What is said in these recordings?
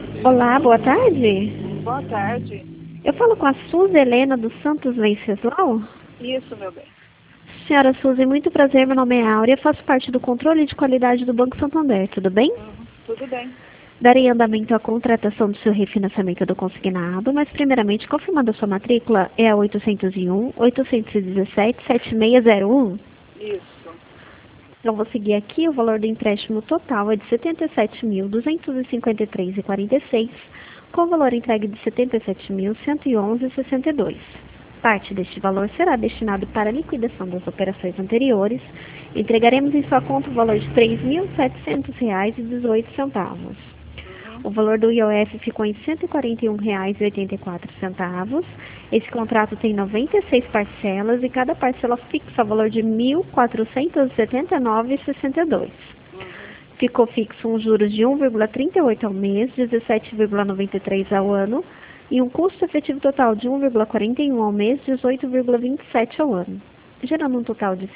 Olá, boa tarde. Boa tarde. Eu falo com a Suzy Helena dos Santos Venceslau. Isso, meu bem. Senhora Suzy, muito prazer, meu nome é Áurea, faço parte do controle de qualidade do Banco Santander, tudo bem? Tudo bem. Darei andamento à contratação do seu refinanciamento do consignado, mas primeiramente, confirmando a sua matrícula, é a 801-817-7601. Isso. Então, vou seguir aqui, o valor do empréstimo total é de R$ 77.253,46, com o valor entregue de R$ 77.111,62. Parte deste valor será destinado para a liquidação das operações anteriores. Entregaremos em sua conta o valor de R$ 3.700,18. O valor do IOF ficou em R$ 141,84. Esse contrato tem 96 parcelas e cada parcela fixa o valor de R$ 1.479,62. Ficou fixo um juros de 1,38 ao mês, 17,93 ao ano e um custo efetivo total de 1,41 ao mês, 18,27 ao ano, gerando um total de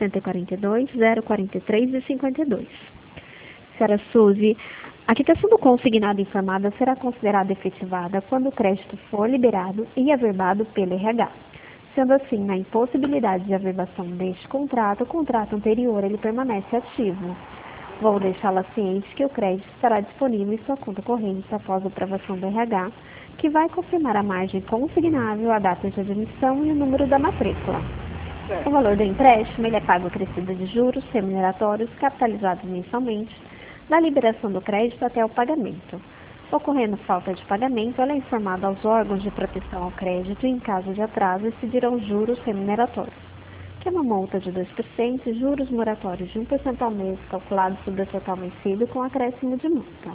142,043,52. Senhora Suzy, a quitação do consignado informada será considerada efetivada quando o crédito for liberado e averbado pelo RH. Sendo assim, na impossibilidade de averbação deste contrato, o contrato anterior ele permanece ativo. Vou deixá-la ciente que o crédito estará disponível em sua conta corrente após a aprovação do RH, que vai confirmar a margem consignável, a data de admissão e o número da matrícula. O valor do empréstimo ele é pago acrescido de juros remuneratórios capitalizados mensalmente, da liberação do crédito até o pagamento. Ocorrendo falta de pagamento, ela é informada aos órgãos de proteção ao crédito e, em caso de atraso, incidirão juros remuneratórios, que é uma multa de 2% e juros moratórios de 1% ao mês, calculados sobre o total vencido com acréscimo de multa.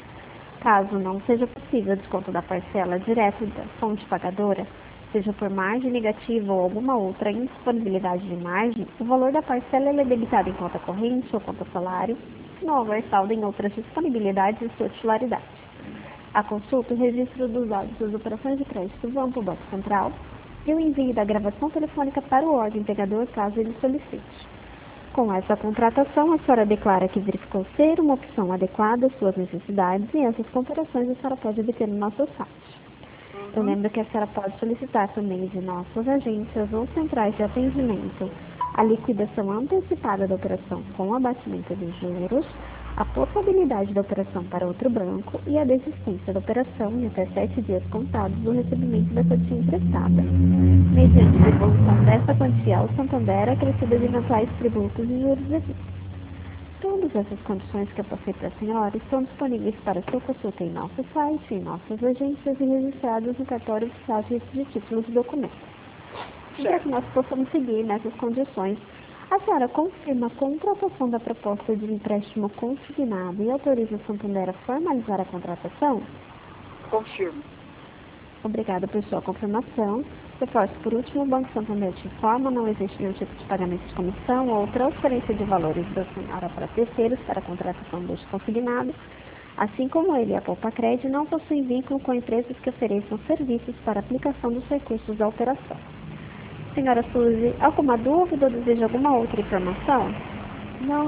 Caso não seja possível o desconto da parcela direto da fonte pagadora, seja por margem negativa ou alguma outra indisponibilidade de margem, o valor da parcela é debitado em conta corrente ou conta salário, se não houver saldo em outras disponibilidades de sua titularidade. A consulta e o registro dos dados das operações de crédito vão para o Banco Central e o envio da gravação telefônica para o órgão empregador caso ele solicite. Com essa contratação, a senhora declara que verificou ser uma opção adequada às suas necessidades e essas comparações a senhora pode obter no nosso site. Eu lembro que a senhora pode solicitar também de nossas agências ou centrais de atendimento a liquidação antecipada da operação com abatimento de juros, a possibilidade da operação para outro banco e a desistência da operação em até 7 dias contados do recebimento da quantia emprestada. Mediante a devolução dessa quantia ao Santander, acrescida de eventuais tributos e juros devidos. Todas essas condições que eu passei para a senhora estão disponíveis para sua consulta em nosso site, em nossas agências e registradas no cartório oficial de títulos e documentos. Para que nós possamos seguir nessas condições, a senhora confirma a contratação da proposta de empréstimo consignado e autoriza o Santander a formalizar a contratação? Confirmo. Obrigada por sua confirmação. Reforço por último, o Banco Santander te informa, não existe nenhum tipo de pagamento de comissão ou transferência de valores da senhora para terceiros para a contratação deste consignado, assim como ele e a Poupa-Cred não possuem vínculo com empresas que ofereçam serviços para aplicação dos recursos da operação. Senhora Suzy, alguma dúvida ou deseja alguma outra informação? Não.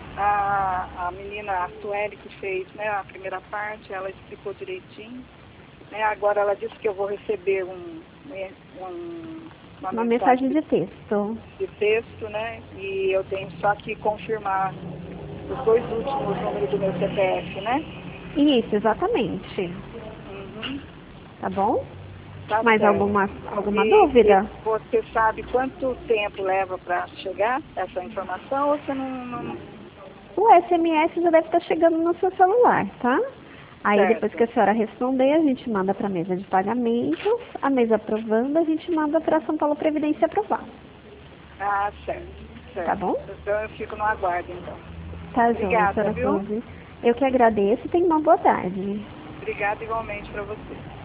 A menina, a Sueli, que fez, né, a primeira parte, ela explicou direitinho. Né, agora ela disse que eu vou receber uma mensagem de texto. Né? E eu tenho só que confirmar os 2 últimos números do meu CPF, né? Isso, exatamente. Tá bom? Tá Mais certo. alguma dúvida? E você sabe quanto tempo leva para chegar essa informação ou você não... O SMS já deve estar chegando no seu celular, tá? Aí Certo. depois que a senhora responder, a gente manda para a mesa de pagamentos, a mesa aprovando, a gente manda para a São Paulo Previdência aprovar. Ah, certo. Tá bom? Então eu fico no aguardo, então. Tá, Obrigada, senhora viu? Suzy. Eu que agradeço e tenha uma boa tarde. Obrigada igualmente para você.